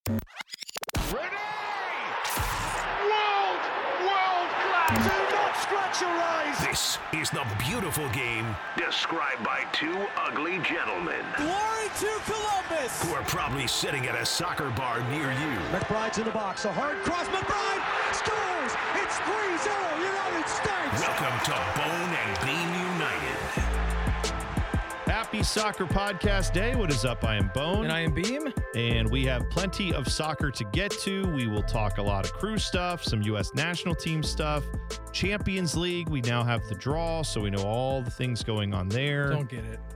World class! Do not scratch your eyes! This is the beautiful game described by two ugly gentlemen. Glory to Columbus! Who are probably sitting at a soccer bar near you. McBride's in the box, a hard cross, McBride scores! It's 3-0 United States! Welcome to Bone and Beam United. Happy Soccer Podcast Day. What is up? I am Bone. And I am Beam. And we have plenty of soccer to get to. We will talk a lot of crew stuff, some U.S. national team stuff, Champions League. We now have the draw, so we know all the things going on there. Don't get it.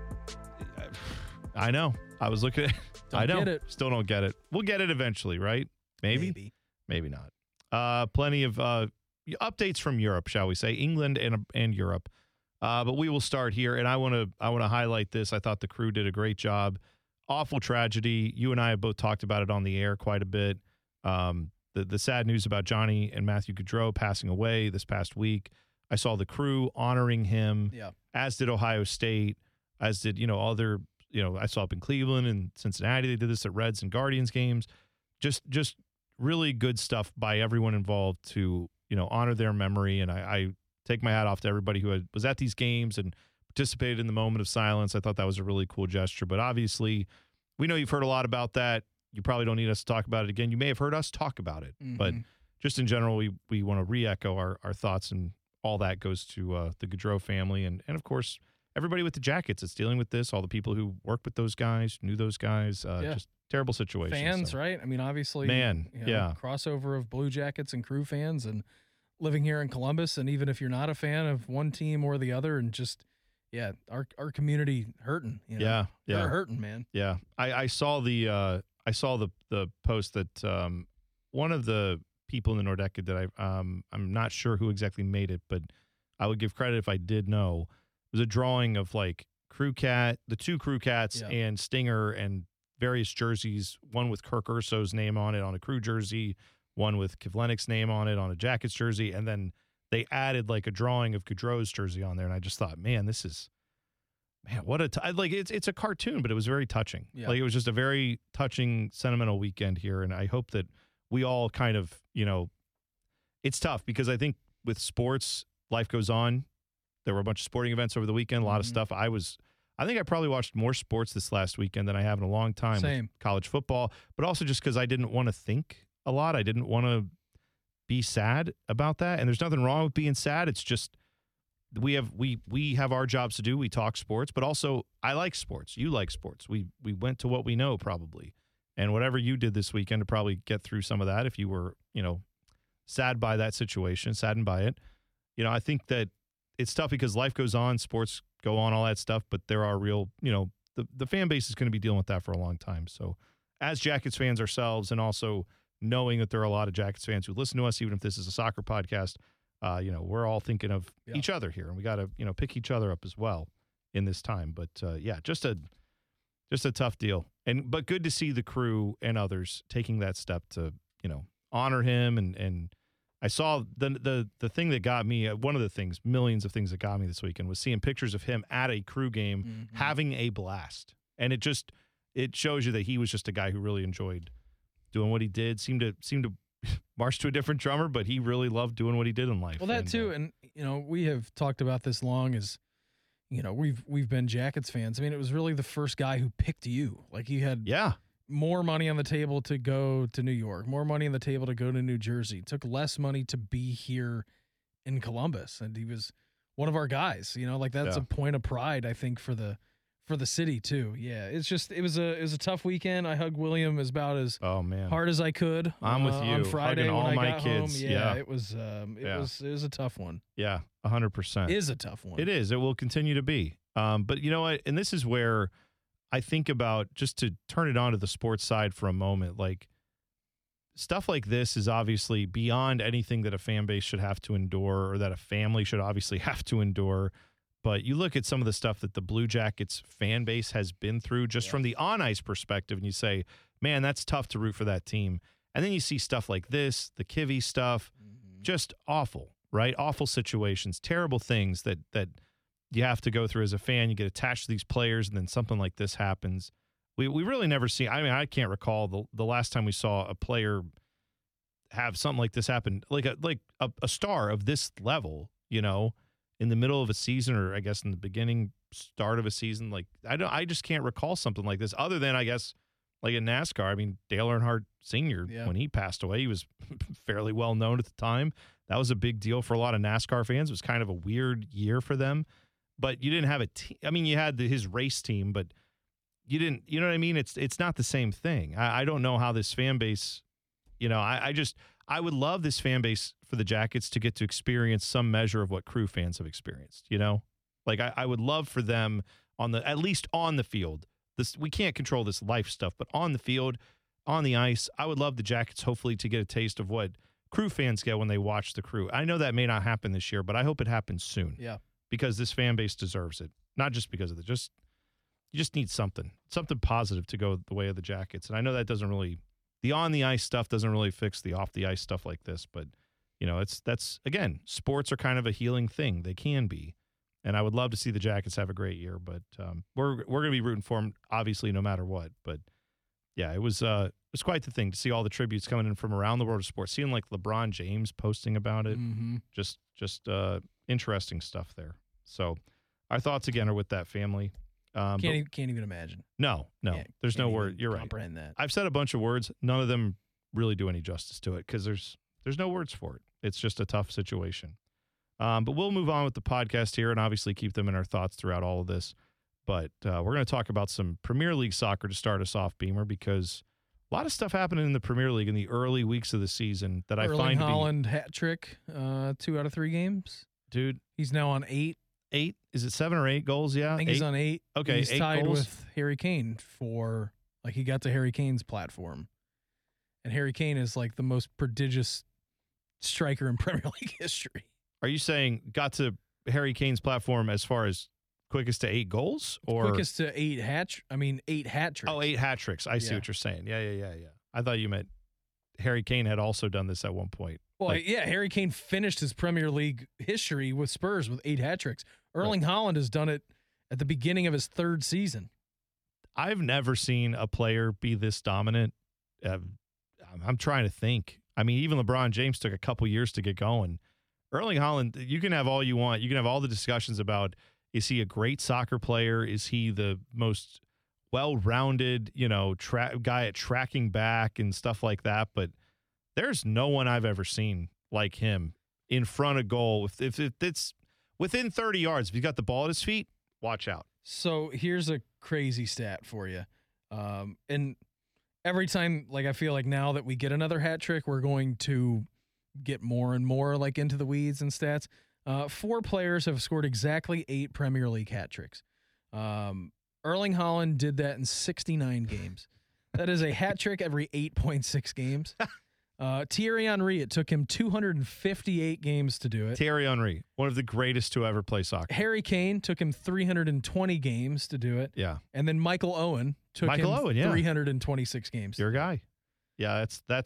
I know. I was looking at it. Don't I know. get it. Still don't get it. We'll get it eventually, right? Maybe. Maybe not. Plenty of updates from Europe, shall we say, England and Europe. But we will start here, and I want to highlight this. I thought the crew did a great job. Awful tragedy. You and I have both talked about it on the air quite a bit. The sad news about Johnny and Matthew Gaudreau passing away this past week. I saw the crew honoring him, as did Ohio State, as did other. I saw up in Cleveland and Cincinnati. They did this at Reds and Guardians games. Just really good stuff by everyone involved to honor their memory, and I take my hat off to everybody who was at these games and participated in the moment of silence. I thought that was a really cool gesture. But obviously, we know you've heard a lot about that. You probably don't need us to talk about it again. You may have heard us talk about it. Mm-hmm. But just in general, we want to re-echo our thoughts, and all that goes to the Gaudreau family and, of course, everybody with the Jackets that's dealing with this, all the people who worked with those guys, knew those guys. Just terrible situation. Fans, right? I mean, obviously, crossover of Blue Jackets and crew fans, and living here in Columbus, and even if you're not a fan of one team or the other, and just our community hurting. They're hurting, man. Yeah, I saw the post that one of the people in the Nordecke that I'm not sure who exactly made it, but I would give credit if I did know. It was a drawing of like Crew Cat, the two Crew Cats, and Stinger, and various jerseys. One with Kirk Urso's name on it on a crew jersey, one with Kivlenic's name on it on a Jackets jersey, and then they added like a drawing of Gaudreau's jersey on there, and I just thought, what it's a cartoon, but it was very touching. Yeah. Like, it was just a very touching, sentimental weekend here, and I hope that we all kind of, it's tough because I think with sports, life goes on. There were a bunch of sporting events over the weekend, a lot of stuff. I think I probably watched more sports this last weekend than I have in a long time. Same. With college football, but also just because I didn't want to think a lot. I didn't want to be sad about that. And there's nothing wrong with being sad. It's just we have our jobs to do. We talk sports, but also I like sports. You like sports. We went to what we know probably. And whatever you did this weekend to probably get through some of that, if you were, sad by that situation, saddened by it. I think that it's tough because life goes on, sports go on, all that stuff, but there are real, the fan base is going to be dealing with that for a long time. So as Jackets fans ourselves, and also knowing that there are a lot of Jackets fans who listen to us, even if this is a soccer podcast, we're all thinking of each other here, and we got to, pick each other up as well in this time. But just a tough deal, but good to see the crew and others taking that step to, honor him. And I saw the thing that got me, one of the things, millions of things that got me this weekend was seeing pictures of him at a crew game having a blast. And it shows you that he was just a guy who really enjoyed doing what he did, seemed to march to a different drummer, but he really loved doing what he did in life. Well, that too, and we have talked about this long as, we've been Jackets fans. I mean, it was really the first guy who picked you. Like, he had more money on the table to go to New York, more money on the table to go to New Jersey. It took less money to be here in Columbus, and he was one of our guys. That's a point of pride, I think, for the city too. Yeah, it was a tough weekend. I hugged William about as hard as I could. I'm with you on Friday hugging all when I my got kids. home. Yeah, it was a tough one. Yeah, 100%. It is a tough one. It is. It will continue to be. But you know what? And this is where I think about, just to turn it on to the sports side for a moment, like, stuff like this is obviously beyond anything that a fan base should have to endure, or that a family should obviously have to endure. But you look at some of the stuff that the Blue Jackets fan base has been through just from the on-ice perspective, and you say, man, that's tough to root for that team. And then you see stuff like this, the Kivy stuff, just awful, right? Awful situations, terrible things that you have to go through as a fan. You get attached to these players, and then something like this happens. We really never see. I mean, I can't recall the last time we saw a player have something like this happen, like a star of this level, you know, in the middle of a season, or I guess in the start of a season. Like I just can't recall something like this, other than I guess like in NASCAR. I mean, Dale Earnhardt Sr. When he passed away, he was fairly well known at the time. That was a big deal for a lot of NASCAR fans. It was kind of a weird year for them, but you didn't have a team. I mean, you had his race team, but you didn't. You know what I mean? It's not the same thing. I don't know how this fan base. You know, I would love this fan base for the Jackets to get to experience some measure of what Crew fans have experienced. You know, like I would love for them at least on the field. We can't control this life stuff, but on the field, on the ice, I would love the Jackets hopefully to get a taste of what Crew fans get when they watch the Crew. I know that may not happen this year, but I hope it happens soon. Yeah, because this fan base deserves it. Not just because of it. You just need something positive to go the way of the Jackets. And I know that doesn't really, the on the ice stuff doesn't really fix the off the ice stuff like this, but you know, that's again, sports are kind of a healing thing. They can be. And I would love to see the Jackets have a great year, but we're going to be rooting for them, obviously, no matter what. But yeah, it was quite the thing to see all the tributes coming in from around the world of sports. Seeing like LeBron James posting about it, just interesting stuff there. So our thoughts again are with that family. Can't even imagine. No, there's no word. You're right. Comprehend that. I've said a bunch of words. None of them really do any justice to it because there's no words for it. It's just a tough situation. But we'll move on with the podcast here and obviously keep them in our thoughts throughout all of this. But we're going to talk about some Premier League soccer to start us off, Beamer, because a lot of stuff happening in the Premier League in the early weeks of the season that I find to be... Haaland hat trick, 2 out of 3 games. Dude. He's now on 8. 8? Is it 7 or 8 goals? Yeah. I think he's on 8. Okay, he's 8 tied goals with Harry Kane for, like, he got to Harry Kane's platform. And Harry Kane is, like, the most prodigious striker in Premier League history. Are you saying got to Harry Kane's platform as far as quickest to 8 goals? Or quickest to 8 hat tricks. Oh, 8 hat tricks. I see what you're saying. Yeah. I thought you meant Harry Kane had also done this at one point. Well, yeah, Harry Kane finished his Premier League history with Spurs with 8 hat tricks. Erling Haaland has done it at the beginning of his 3rd season. I've never seen a player be this dominant. I'm trying to think. I mean, even LeBron James took a couple years to get going. Erling Haaland, you can have all you want. You can have all the discussions about, is he a great soccer player? Is he the most well-rounded, guy at tracking back and stuff like that? But there's no one I've ever seen like him in front of goal. If it's within 30 yards, if he's got the ball at his feet, watch out. So here's a crazy stat for you. And every time, like, I feel like now that we get another hat trick, we're going to get more and more like into the weeds and stats. 4 players have scored exactly 8 Premier League hat tricks. Erling Haaland did that in 69 games. That is a hat trick every 8.6 games. Thierry Henry, it took him 258 games to do it. Thierry Henry, one of the greatest to ever play soccer. Harry Kane took him 320 games to do it. Yeah. And then Michael Owen took him 326 games. Your guy. Yeah,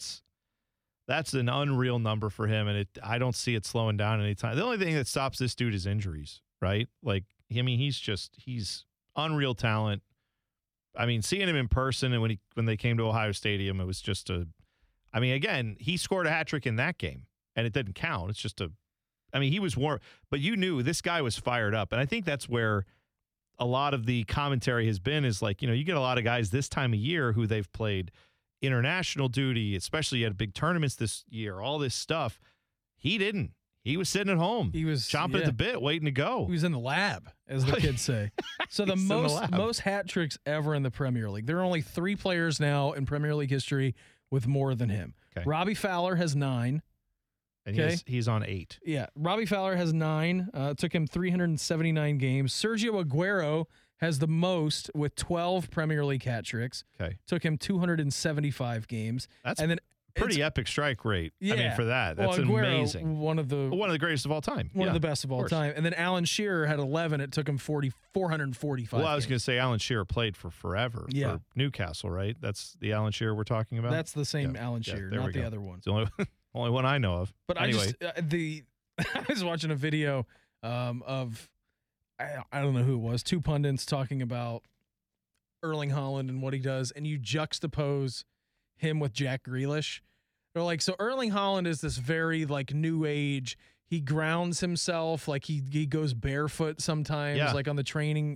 that's an unreal number for him, and I don't see it slowing down anytime. The only thing that stops this dude is injuries, right? Like, I mean, he's unreal talent. I mean, seeing him in person and when they came to Ohio Stadium, it was just again, he scored a hat trick in that game, and it didn't count. It's just he was warm, but you knew this guy was fired up, and I think that's where a lot of the commentary has been is like, you get a lot of guys this time of year who they've played international duty, especially at big tournaments this year, all this stuff. He didn't. He was sitting at home. He was chomping at the bit, waiting to go. He was in the lab, as the kids say. So the most hat tricks ever in the Premier League. There are only 3 players now in Premier League history with more than him. Okay. Robbie Fowler has 9. And he's on 8. Yeah. Robbie Fowler has 9. Took him 379 games. Sergio Aguero has the most with 12 Premier League hat tricks. Okay. Took him 275 games. That's pretty epic strike rate. Yeah. I mean, for that. That's Aguero, amazing. One of the greatest of all time. One of the best of all time. And then Alan Shearer had 11. It took him 445 Well, I was going to say Alan Shearer played for forever for Newcastle, right? That's the Alan Shearer we're talking about? That's the same Alan Shearer, not the other one. It's the only one I know of. But anyway. I was watching a video of, I don't know who it was, 2 pundits talking about Erling Haaland and what he does, and you juxtapose him with Jack Grealish, they're like, so Erling Haaland is this very like new age. He grounds himself, like he goes barefoot sometimes, like on the training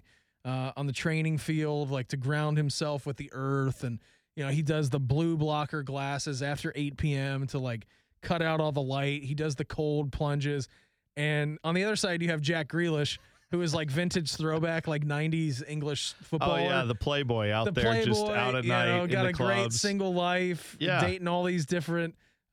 field, like to ground himself with the earth, and he does the blue blocker glasses after 8 p.m. to like cut out all the light. He does the cold plunges, and on the other side you have Jack Grealish, who is like vintage throwback, like 90s English footballer. Oh, yeah, the playboy out there, just out at night got in the a clubs. great single life, dating all these different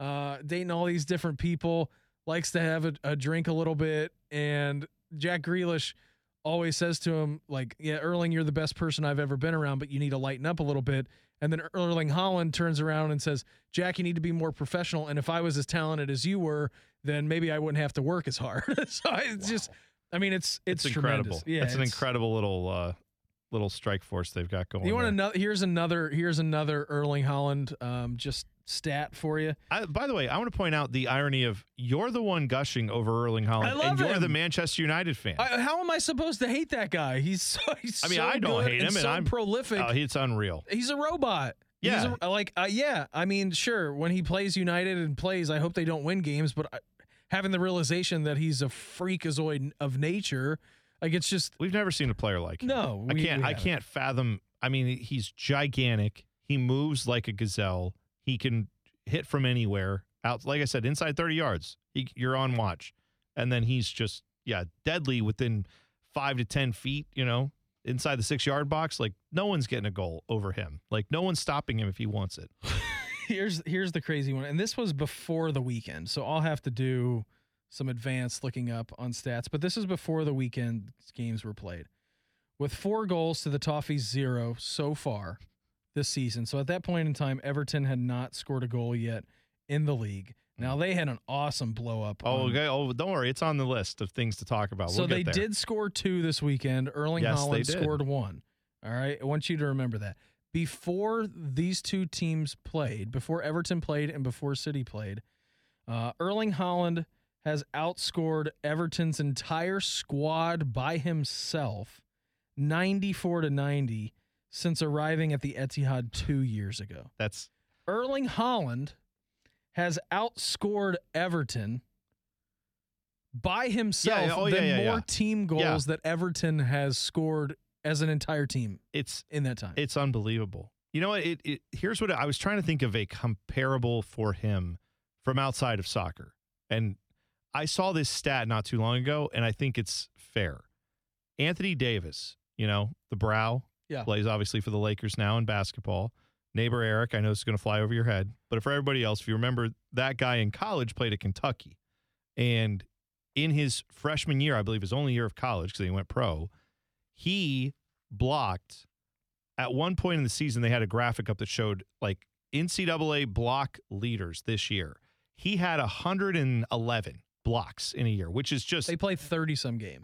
people, likes to have a drink a little bit. And Jack Grealish always says to him, like, yeah, Erling, you're the best person I've ever been around, but you need to lighten up a little bit. And then Erling Haaland turns around and says, Jack, you need to be more professional. And if I was as talented as you were, then maybe I wouldn't have to work as hard. So it's just... I mean, it's incredible. Yeah, it's an incredible little strike force they've got going. You want another? Here's another Erling Haaland just stat for you. By the way, I want to point out the irony of you're the one gushing over Erling Haaland, and you're the Manchester United fan. How am I supposed to hate that guy? He's I don't hate him, and I'm prolific. Oh, it's unreal. He's a robot. Yeah, I mean, sure, when he plays United and plays, I hope they don't win games, but. Having the realization that he's a freakazoid of nature, like it's just we've never seen a player like him. No, I can't fathom. I mean, he's gigantic. He moves like a gazelle. He can hit from anywhere. Out, like I said, inside 30 yards. You're on watch, and then he's just deadly within 5 to 10 feet. Inside the 6-yard box. Like no one's getting a goal over him. Like no one's stopping him if he wants it. Here's the crazy one, and this was before the weekend, so I'll have to do some advanced looking up on stats, but this is before the weekend games were played. With 4 goals to the Toffees 0 so far this season, so at that point in time, Everton had not scored a goal yet in the league. Now, they had an awesome blow-up. Okay. Oh, don't worry. It's on the list of things to talk about. So they did score 2 this weekend. Erling Haaland scored 1. All right? I want you to remember that. Before these two teams played, before Everton played and before City played, Erling Haaland has outscored Everton's entire squad by himself 94-90 since arriving at the Etihad 2 years ago. That's Erling Haaland has outscored Everton by himself more team goals that Everton has scored as an entire team. It's in that time. It's unbelievable. You know what? Here's what I was trying to think of a comparable for him from outside of soccer. And I saw this stat not too long ago, and I think it's fair. Anthony Davis, the brow, plays obviously for the Lakers now in basketball. Neighbor Eric, I know this is going to fly over your head. But for everybody else, if you remember, that guy in college played at Kentucky. And in his freshman year, I believe his only year of college because he went pro, he blocked, at one point in the season, they had a graphic up that showed like NCAA block leaders this year. He had 111 blocks in a year, which is just... They play 30-some games.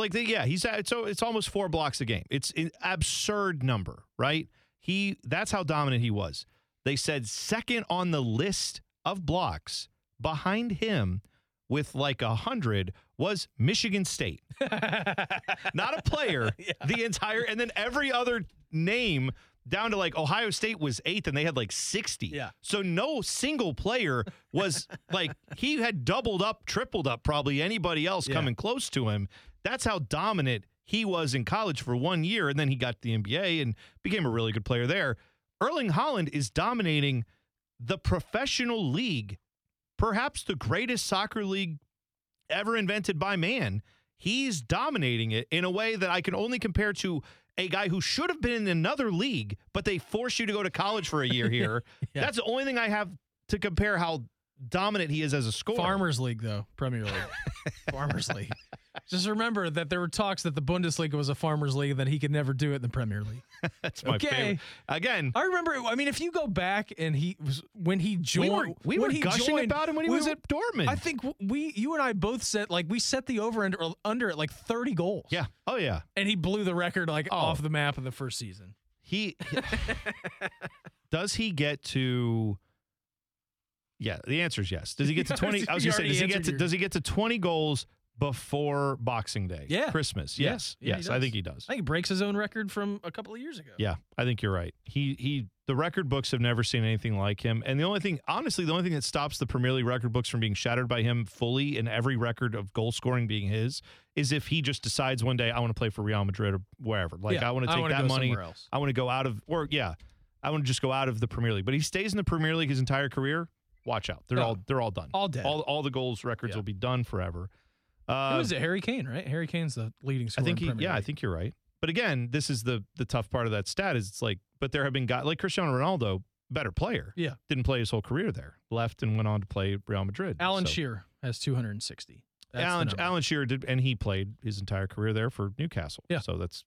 It's almost 4 blocks a game. It's an absurd number, right? That's how dominant he was. They said second on the list of blocks behind him with like 100 was Michigan State. Not a player. The entire, and then every other name down to like Ohio State was 8th and they had like 60. Yeah. So no single player was like, he had doubled up, tripled up probably anybody else coming close to him. That's how dominant he was in college for 1 year. And then he got to the NBA and became a really good player there. Erling Haaland is dominating the professional league, perhaps the greatest soccer league ever invented by man. He's dominating it in a way that I can only compare to a guy who should have been in another league, but they force you to go to college for a year here. That's the only thing I have to compare how dominant he is as a scorer. Farmers League, though. Premier League. Farmers League. Just remember that there were talks that the Bundesliga was a Farmers League and that he could never do it in the Premier League. That's my favorite. Again, I remember, if you go back and when he joined, we were gushing about him when he was at Dortmund. I think you and I both said, we set the over under at like 30 goals. Yeah. Oh, yeah. And he blew the record off the map in the first season. Does he get to... Yeah, the answer is yes. Does he get to 20? I was going to say, does he get to 20 goals before Boxing Day. Yeah. Christmas. Yeah. Yes. Yeah, yes. he I does. think he does. I think he breaks his own record from a couple of years ago. Yeah, I think you're right. The record books have never seen anything like him. And the only thing that stops the Premier League record books from being shattered by him fully in every record of goal scoring being his is if he just decides one day, I want to play for Real Madrid or wherever. Like, I want to take that money. I want to go out of, I want to just go out of the Premier League. But he stays in the Premier League his entire career. Watch out. They're all done. All dead. All the goals records will be done forever. Who is it? Harry Kane, right? Harry Kane's the leading scorer. I think you're right. But again, this is the tough part of that stat is it's like, but there have been guys like Cristiano Ronaldo, better player. Yeah. Didn't play his whole career there. Left and went on to play Real Madrid. Alan Shearer has 260. Alan Shearer did, and he played his entire career there for Newcastle. Yeah. So that's,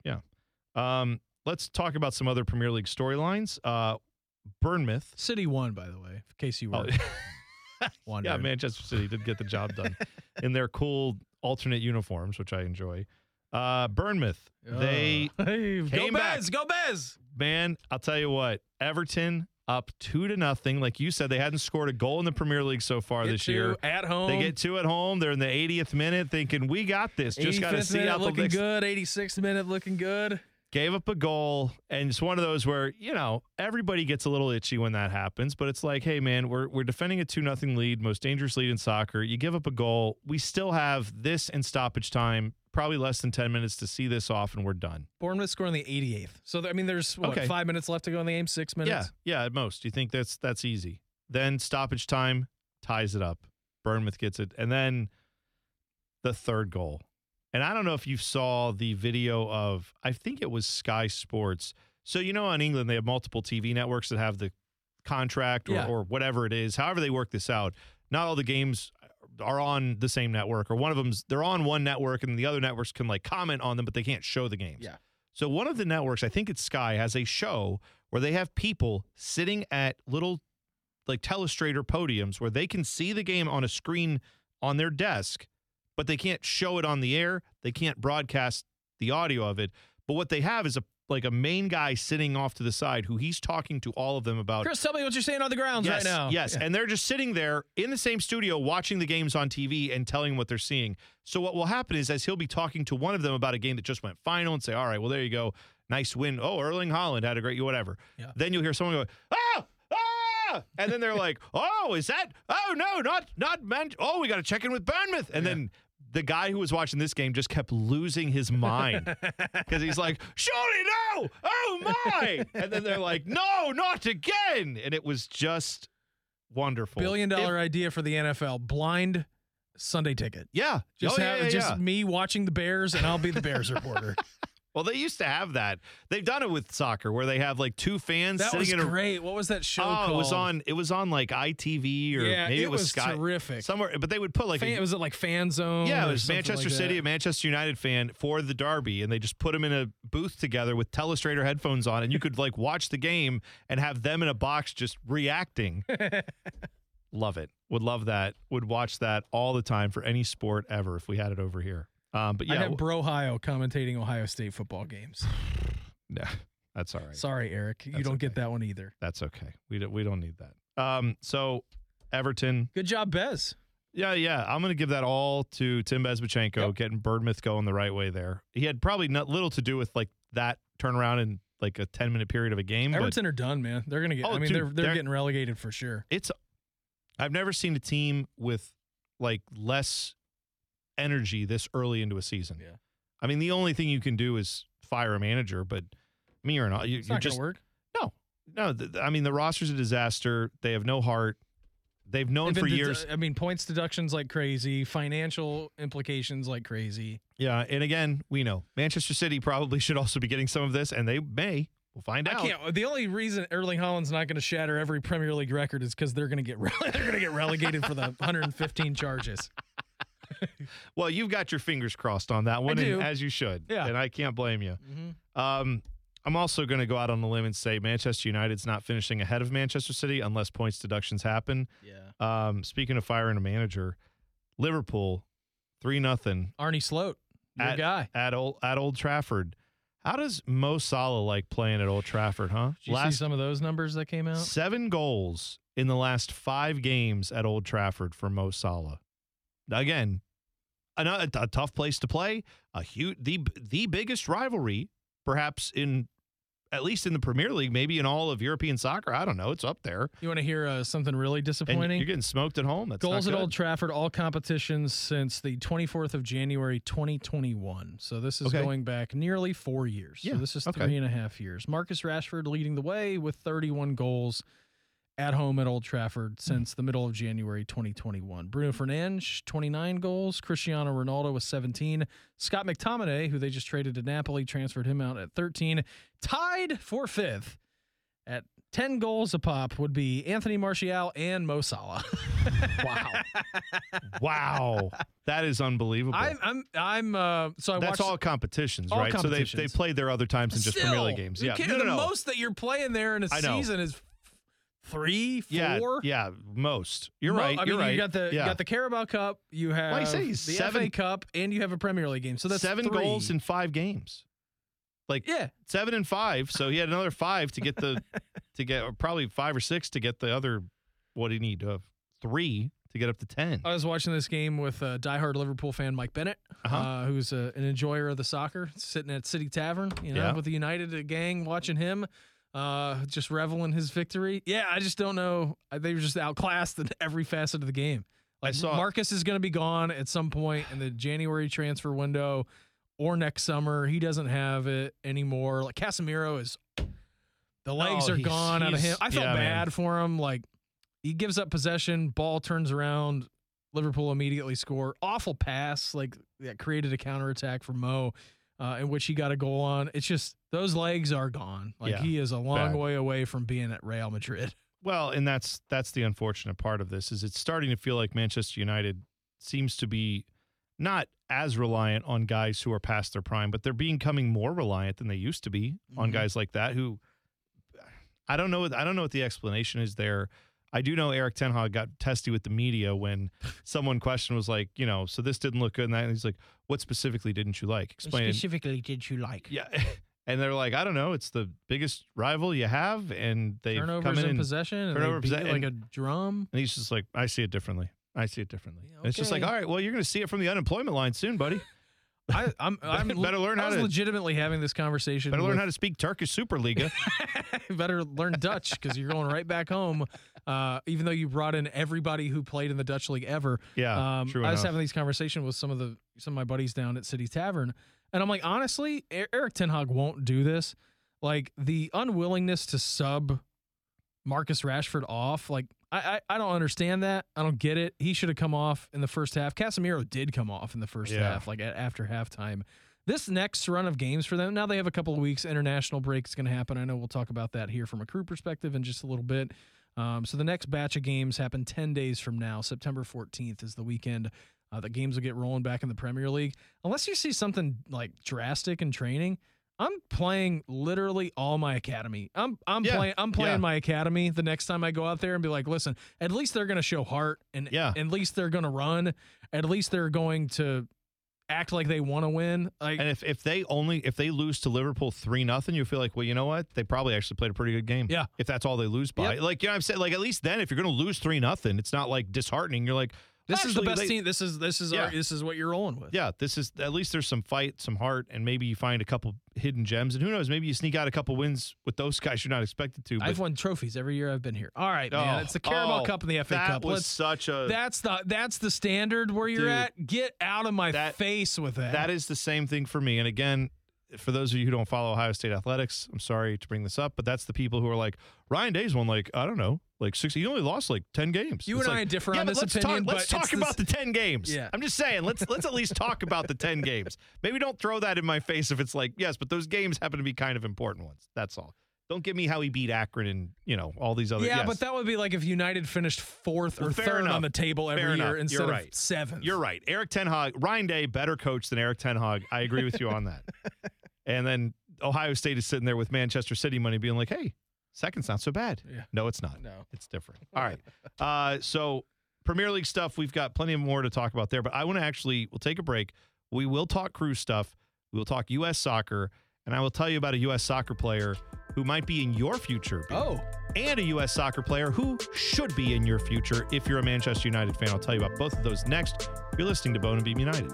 let's talk about some other Premier League storylines. Bournemouth. City won, by the way, in case you were wondering. Yeah, Manchester City did get the job done in their cool alternate uniforms, which I enjoy. Bournemouth, they came back. Go Bez! Man, I'll tell you what, Everton up 2-0. Like you said, they hadn't scored a goal in the Premier League so far this year. At home. They get 2 at home. They're in the 80th minute thinking, we got this. Just got to see out the looking good. 86th minute looking good. Gave up a goal, and it's one of those where, everybody gets a little itchy when that happens, but it's like, hey, man, we're defending a 2-0 lead, most dangerous lead in soccer. You give up a goal. We still have this in stoppage time, probably less than 10 minutes to see this off, and we're done. Bournemouth scoring the 88th. So, there's 5 minutes left to go in the game, 6 minutes? Yeah, at most. You think that's easy. Then stoppage time ties it up. Bournemouth gets it. And then the third goal. And I don't know if you saw the video of, I think it was Sky Sports. So, in England, they have multiple TV networks that have the contract or whatever it is. However they work this out. Not all the games are on the same network, or one of them's, they're on one network and the other networks can comment on them, but they can't show the games. Yeah. So one of the networks, I think it's Sky, has a show where they have people sitting at little telestrator podiums where they can see the game on a screen on their desk, but they can't show it on the air. They can't broadcast the audio of it. But what they have is a main guy sitting off to the side who he's talking to all of them about. Chris, tell me what you're saying on the grounds right now. Yes, and they're just sitting there in the same studio watching the games on TV and telling what they're seeing. So what will happen is as he'll be talking to one of them about a game that just went final and say, all right, well, there you go. Nice win. Oh, Erling Haaland had a great, whatever. Yeah. Then you'll hear someone go, ah! And then they're like, oh, is that? Oh, no, not man. Oh, we got to check in with Bournemouth. And then the guy who was watching this game just kept losing his mind because he's like, surely no. Oh, my. And then they're like, no, not again. And it was just wonderful. $1 billion idea for the NFL. Blind Sunday ticket. Yeah. Just me watching the Bears, and I'll be the Bears reporter. Well, they used to have that. They've done it with soccer where they have two fans that sitting in a great. What was that show called? It was on ITV or maybe it was Sky. Terrific. Somewhere, but they would put was it Fan Zone? Yeah, it was Manchester City, a Manchester United fan for the derby, and they just put them in a booth together with telestrator headphones on, and you could watch the game and have them in a box just reacting. Love it. Would love that. Would watch that all the time for any sport ever if we had it over here. But yeah, I have Brohio commentating Ohio State football games. Yeah, that's all right. Sorry, Eric, you don't get that one either. That's okay. We don't need that. So Everton. Good job, Bez. Yeah. I'm going to give that all to Tim Bezbatchenko getting Bournemouth going the right way there. He had probably little to do with that turnaround in a 10-minute period of a game. Everton are done, man. They're going to get. They're getting relegated for sure. I've never seen a team with less energy this early into a season. Yeah. I mean, the only thing you can do is fire a manager, but you're not. It's not going to work. No. I mean, the roster's a disaster. They have no heart. They've known for years. Points deductions like crazy, financial implications like crazy. Yeah, and again, we know Manchester City probably should also be getting some of this, and they may. We'll find out. The only reason Erling Haaland's not going to shatter every Premier League record is because they're going to get relegated for the 115 charges. Well, you've got your fingers crossed on that one, and as you should. Yeah. And I can't blame you. Mm-hmm. I'm also going to go out on the limb and say Manchester United's not finishing ahead of Manchester City unless points deductions happen. Yeah. Speaking of firing a manager, Liverpool 3-0. Arne Slot, your guy at Old Trafford. How does Mo Salah playing at Old Trafford, huh? Did you see some of those numbers that came out? 7 goals in the last 5 games at Old Trafford for Mo Salah. Again, a tough place to play. The biggest rivalry, perhaps at least in the Premier League, maybe in all of European soccer. I don't know. It's up there. You want to hear something really disappointing? And you're getting smoked at home. That's goals not at good. Old Trafford, all competitions since the 24th of January, 2021. So this is going back nearly 4 years. Yeah. So this is 3.5 years. Marcus Rashford leading the way with 31 goals at home at Old Trafford since the middle of January 2021. Bruno Fernandes, 29 goals. Cristiano Ronaldo with 17. Scott McTominay, who they just traded to Napoli, transferred him out at 13. Tied for fifth at 10 goals a pop would be Anthony Martial and Mo Salah. Wow. That is unbelievable. So that's all competitions, right? Competitions. So they've played there other times than just Premier League games. Yeah. The most that you're playing there in a season is 3, 4. Yeah, most. You're right. I mean, you got the Carabao Cup, you have the FA Cup, and you have a Premier League game. So that's 7 3 goals in 5 games. 7 and 5. So he had another 5 to get or probably 5 or 6 to get the other. What do you need? 3 to get up to 10. I was watching this game with diehard Liverpool fan Mike Bennett, who's an enjoyer of the soccer, sitting at City Tavern, with the United gang, watching him. Just revel in his victory. Yeah, I just don't know. They were just outclassed in every facet of the game. Marcus is going to be gone at some point in the January transfer window or next summer. He doesn't have it anymore. Like Casemiro the legs are gone out of him. I felt bad for him. Like he gives up possession, ball turns around, Liverpool immediately score. Awful pass, like that created a counterattack for Mo. In which he got a goal on. It's just those legs are gone. He is a long way away from being at Real Madrid. Well, and that's the unfortunate part of this is it's starting to feel like Manchester United seems to be not as reliant on guys who are past their prime, but they're becoming more reliant than they used to be on guys like that who I don't know what the explanation is there. I do know Erik ten Hag got testy with the media when someone questioned was like, so this didn't look good. And he's like, what specifically didn't you like? Explain. What specifically did you like? Yeah. And they're like, I don't know. It's the biggest rival you have. And they come in possession and they beat it like a drum. And he's just like, I see it differently. Yeah, okay. And it's just like, all right, well, you're going to see it from the unemployment line soon, buddy. I'm better learn how to legitimately having this conversation. Better learn how to speak Turkish Superliga. Better learn Dutch because you're going right back home. Even though you brought in everybody who played in the Dutch league ever. Yeah, true enough. I was having these conversations with some of my buddies down at City Tavern, and I'm like, honestly, Erik ten Hag won't do this. Like the unwillingness to sub Marcus Rashford off, like I don't understand that. I don't get it. He should have come off in the first half. Casemiro did come off in the first half, like after halftime. This next run of games for them, now they have a couple of weeks. International break is going to happen. I know we'll talk about that here from a crew perspective in just a little bit. So the next batch of games happen 10 days from now. September 14th is the weekend. The games will get rolling back in the Premier League. Unless you see something like drastic in training, I'm playing literally all my academy. I'm playing my academy the next time I go out there and be like, listen, at least they're going to show heart and at least they're going to run. At least they're going to act like they want to win. Like, and if they lose to Liverpool 3-0, you feel like, well, you know what? They probably actually played a pretty good game. Yeah. If that's all they lose by. Like, I'm saying, like, at least then if you're going to lose 3-0, it's not like disheartening. You're like, this is the best team. This is what you're rolling with. Yeah, this is at least there's some fight, some heart, and maybe you find a couple hidden gems. And who knows, maybe you sneak out a couple wins with those guys you're not expected to. I've won trophies every year I've been here. All right, man. It's the Carabao Cup and the FA Cup. That's the standard where you're at. Get out of my face with that. That is the same thing for me. And again, for those of you who don't follow Ohio State athletics, I'm sorry to bring this up, but that's the people who are like, Ryan Day's won, like, I don't know, like 60. He only lost like 10 games. You and I differ on this opinion. Let's talk about the 10 games. Yeah. I'm just saying, let's at least talk about the 10 games. Maybe don't throw that in my face if it's like, yes, but those games happen to be kind of important ones. That's all. Don't give me how he beat Akron and, all these other. Yeah, but that would be like if United finished fourth or third on the table every year instead of seventh. You're right. Erik ten Hag, Ryan Day, better coach than Erik ten Hag. I agree with you on that. And then Ohio State is sitting there with Manchester City money being like, hey, second's not so bad. Yeah. No, it's not. No. It's different. All right. So Premier League stuff, we've got plenty more to talk about there, but I want to we'll take a break. We will talk crew stuff. We will talk U.S. soccer, and I will tell you about a U.S. soccer player who might be in your future. And a U.S. soccer player who should be in your future if you're a Manchester United fan. I'll tell you about both of those next You're listening to Bone and Beam United.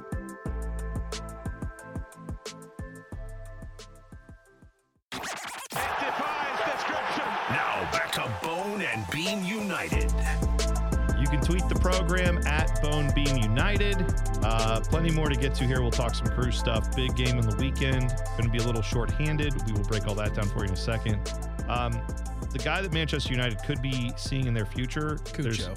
Now back to Bone and Beam United. You can tweet the program at Bone Beam United. Plenty more to get to here. We'll talk some Crew stuff. Big game in the weekend. Going to be a little short-handed. We will break all that down for you in a second. The guy that Manchester United could be seeing in their future. Cucho.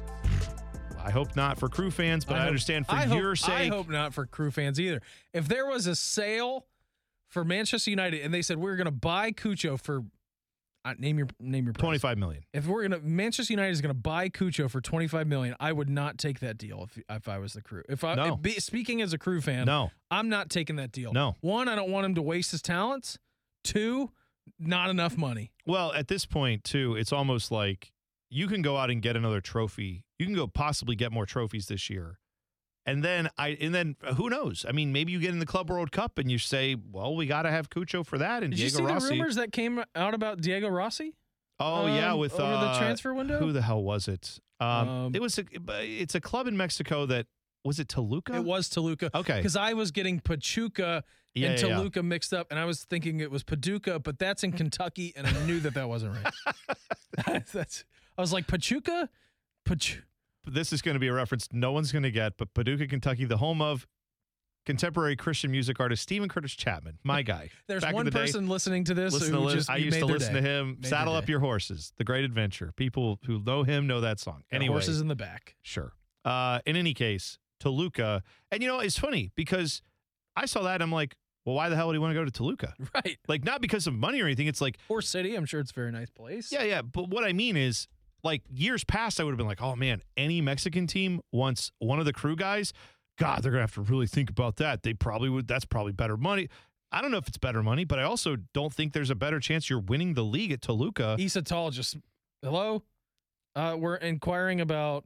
I hope not for Crew fans, but I understand for your sake. I hope not for Crew fans either. If there was a sale for Manchester United and they said we're going to buy Cucho for name your price. $25 million. If Manchester United is going to buy Cucho for $25 million, I would not take that deal if I was the Crew. Speaking as a Crew fan, no, I'm not taking that deal. No. One, I don't want him to waste his talents. Two, not enough money. Well, at this point, too, it's almost like you can go out and get another trophy. You can go possibly get more trophies this year. And then who knows? I mean, maybe you get in the Club World Cup and you say, well, we got to have Cucho for that. And Did Diego you see Rossi. the rumors that came out about Diego Rossi? Oh, yeah, with over the transfer window? Who the hell was it? It's a club in Mexico that, was it Toluca? It was Toluca. Okay. Because I was getting Pachuca and Toluca mixed up, and I was thinking it was Paducah, but that's in Kentucky, and I knew that wasn't right. I was like, Pachuca? This is going to be a reference no one's going to get, but Paducah, Kentucky, the home of contemporary Christian music artist Stephen Curtis Chapman, my guy. There's one person listening to this I used to listen to him. Saddle Up Your Horses, The Great Adventure. People who know him know that song. Anyway, horses in the back. Sure. In any case, Toluca. And, it's funny because I saw that and I'm like, well, why the hell would he want to go to Toluca? Right. Like, not because of money or anything. It's like. Or city. I'm sure it's a very nice place. Yeah. But what I mean is, like, years past, I would have been like, oh, man, any Mexican team wants one of the Crew guys. God, they're going to have to really think about that. They probably would. That's probably better money. I don't know if it's better money, but I also don't think there's a better chance you're winning the league at Toluca. Issa Tall hello? We're inquiring about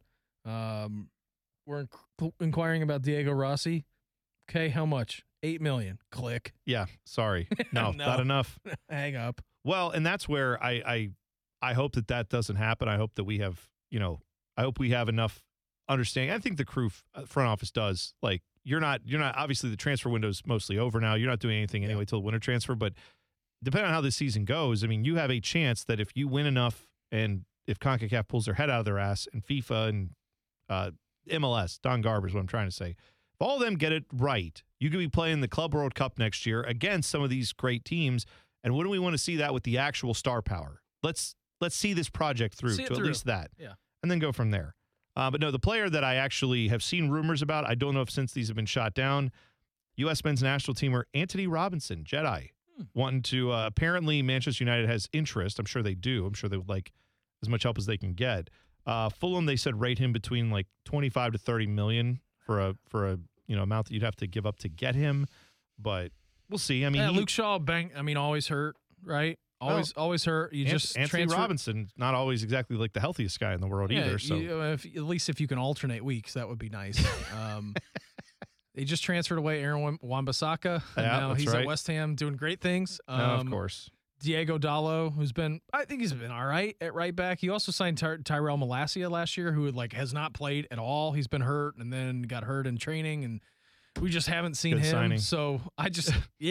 Diego Rossi. Okay, how much? $8 million. Click. Yeah, sorry. No, not enough. Hang up. Well, and that's where I hope that doesn't happen. I hope that we have, I hope we have enough understanding. I think the Crew front office does. Like, you're not obviously the transfer window's mostly over now. You're not doing anything anyway till the winter transfer, but depending on how this season goes, I mean, you have a chance that if you win enough and if CONCACAF pulls their head out of their ass and FIFA and MLS, Don Garber is what I'm trying to say. If all of them get it right, you could be playing the Club World Cup next year against some of these great teams. And wouldn't we want to see that with the actual star power? Let's see this project through at least that. Yeah. And then go from there. But no, the player that I actually have seen rumors about, I don't know if since these have been shot down, U.S. men's national teamer Anthony Robinson, Jedi, wanting to, apparently Manchester United has interest. I'm sure they do. I'm sure they would like as much help as they can get. Fulham, they said rate him between like 25 to 30 million for a amount that you'd have to give up to get him. But we'll see. I mean, Luke Shaw, always hurt, right? Always hurt. Anthony Robinson, not always exactly like the healthiest guy in the world either. So at least if you can alternate weeks, that would be nice. They just transferred away Aaron Wan-Bissaka, and now he's at West Ham doing great things. Of course. Diego Dallo, I think he's been all right at right back. He also signed Tyrell Malacia last year, who has not played at all. He's been hurt and then got hurt in training, and we just haven't seen him. Signing. So I just,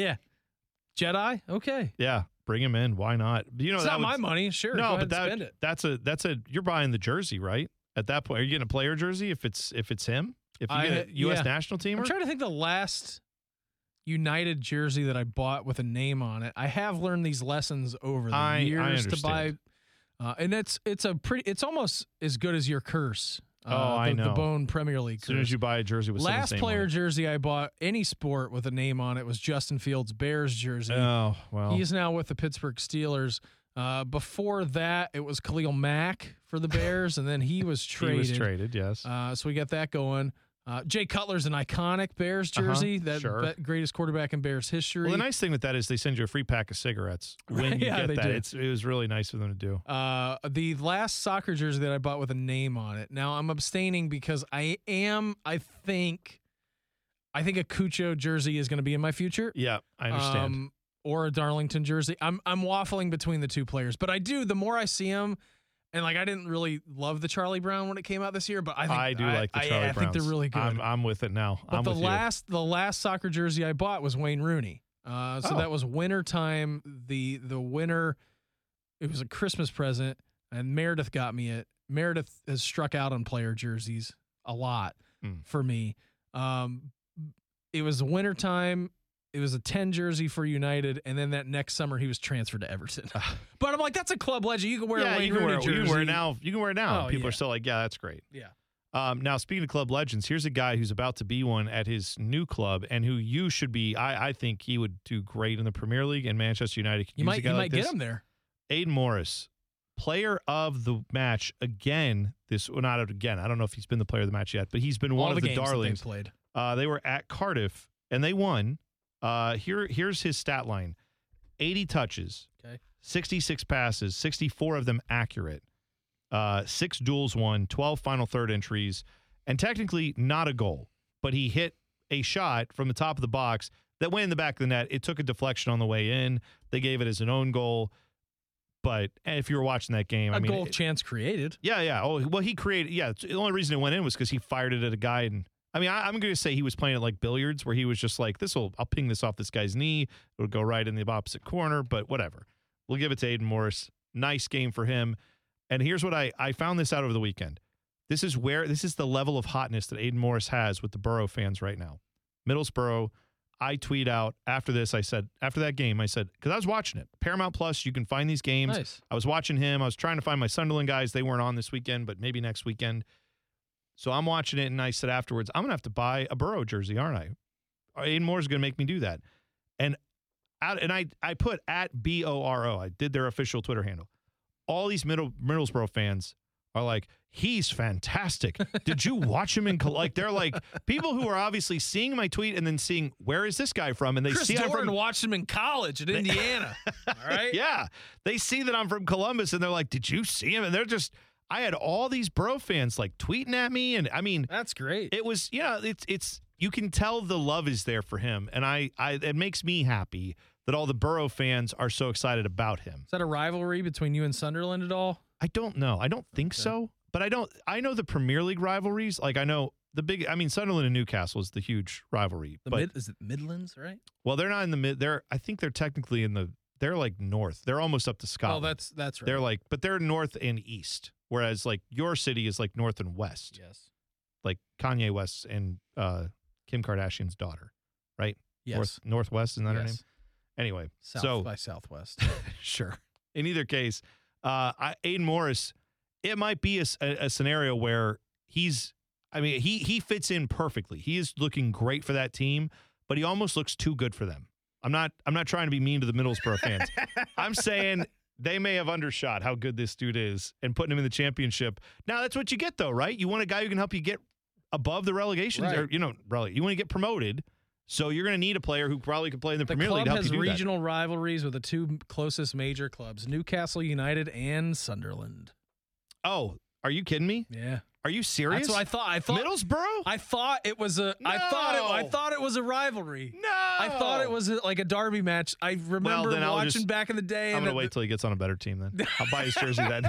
Jedi, okay. Yeah. Bring him in. Why not? It's not my money. Sure. No, but spend it. That's you're buying the jersey, right? At that point, are you getting a player jersey if it's him? If you get a U.S. national teamer? I'm trying to think the last United jersey that I bought with a name on it. I have learned these lessons over the years to buy, and it's almost as good as your curse. I know. The Bone Premier League. As soon as you buy a jersey with last the same player one. Jersey I bought, any sport with a name on it, was Justin Fields' Bears jersey. Oh, well. He's now with the Pittsburgh Steelers. Before that, it was Khalil Mack for the Bears, and then he was traded. He was traded, yes. So we got that going. Jay Cutler's an iconic Bears jersey, greatest quarterback in Bears history. Well, the nice thing with that is they send you a free pack of cigarettes when you get that. It was really nice of them to do. The last soccer jersey that I bought with a name on it. Now I'm abstaining because I think a Cucho jersey is going to be in my future. Yeah, I understand. Or a Darlington jersey. I'm waffling between the two players, but the more I see them, And like I didn't really love the Charlie Brown when it came out this year, but I do like the Charlie Browns. I think they're really good. I'm with it now. But the last soccer jersey I bought was Wayne Rooney. That was winter time. The winter, it was a Christmas present, and Meredith got me it. Meredith has struck out on player jerseys a lot for me. It was winter time. It was a 10 jersey for United, and then that next summer he was transferred to Everton. But I'm like, that's a club legend. You can wear a Wayne Rooney jersey. You can wear it now. You can wear it now. Oh, People are still like, yeah, that's great. Yeah. Now, speaking of club legends, here's a guy who's about to be one at his new club, and who you should be. I think he would do great in the Premier League, and Manchester United. You might get him there. Aidan Morris, player of the match again. Not again. I don't know if he's been the player of the match yet, but he's been one of the darlings. They played. They were at Cardiff and they won. Here's his stat line: 80 touches, 66 passes, 64 of them accurate, 6 duels won, 12 final third entries, and technically not a goal, but he hit a shot from the top of the box that went in the back of the net. It took a deflection on the way in. They gave it as an own goal. But if you were watching that game, goal chance created. Yeah. Oh, well, he created. Yeah, the only reason it went in was because he fired it at a guy. And I'm going to say he was playing it like billiards, where he was just like, I'll ping this off this guy's knee. It'll go right in the opposite corner. But whatever. We'll give it to Aidan Morris. Nice game for him. And here's what I found this out over the weekend. This is the level of hotness that Aidan Morris has with the Borough fans right now. Middlesbrough. I tweet out after that game, I said, because I was watching it. Paramount Plus, you can find these games. Nice. I was watching him. I was trying to find my Sunderland guys. They weren't on this weekend, but maybe next weekend. So I'm watching it, and I said afterwards, I'm going to have to buy a Borough jersey, aren't I? Aidan Moore is going to make me do that. And I put at BORO. I did their official Twitter handle. All these Middlesbrough fans are like, he's fantastic. Did you watch him they're like people who are obviously seeing my tweet and then seeing, where is this guy from? And they Chris see Dorn I'm from watched him in college at Indiana. All right. Yeah. They see that I'm from Columbus and they're like, did you see him? And I had all these Borough fans like tweeting at me. And I mean, that's great. It was, it's you can tell the love is there for him. And it makes me happy that all the Borough fans are so excited about him. Is that a rivalry between you and Sunderland at all? I don't know. I don't think so. But I know the Premier League rivalries. Like I know Sunderland and Newcastle is the huge rivalry. Is it Midlands, right? Well, they're not in the mid. I think they're technically they're like north. They're almost up to Scotland. Oh, that's right. But they're north and east. Whereas like your city is like north and west. Yes. Like Kanye West and Kim Kardashian's daughter, right? Yes. Northwest, isn't that her name? Anyway. South by Southwest. Sure. In either case, Aidan Morris, it might be a scenario where he fits in perfectly. He is looking great for that team, but he almost looks too good for them. I'm not trying to be mean to the Middlesbrough fans. I'm saying they may have undershot how good this dude is and putting him in the championship. Now that's what you get though, right? You want a guy who can help you get above the relegations, right. Or you want to get promoted. So you're going to need a player who probably could play in the Premier League to help you do that. The club has regional rivalries with the two closest major clubs, Newcastle United and Sunderland. Oh, are you kidding me? Yeah. Are you serious? That's what I thought. Middlesbrough? I thought it was a. No. I thought it was a rivalry. No. I thought it was like a derby match. I remember watching back in the day. I'm gonna wait till he gets on a better team. Then I'll buy his jersey then.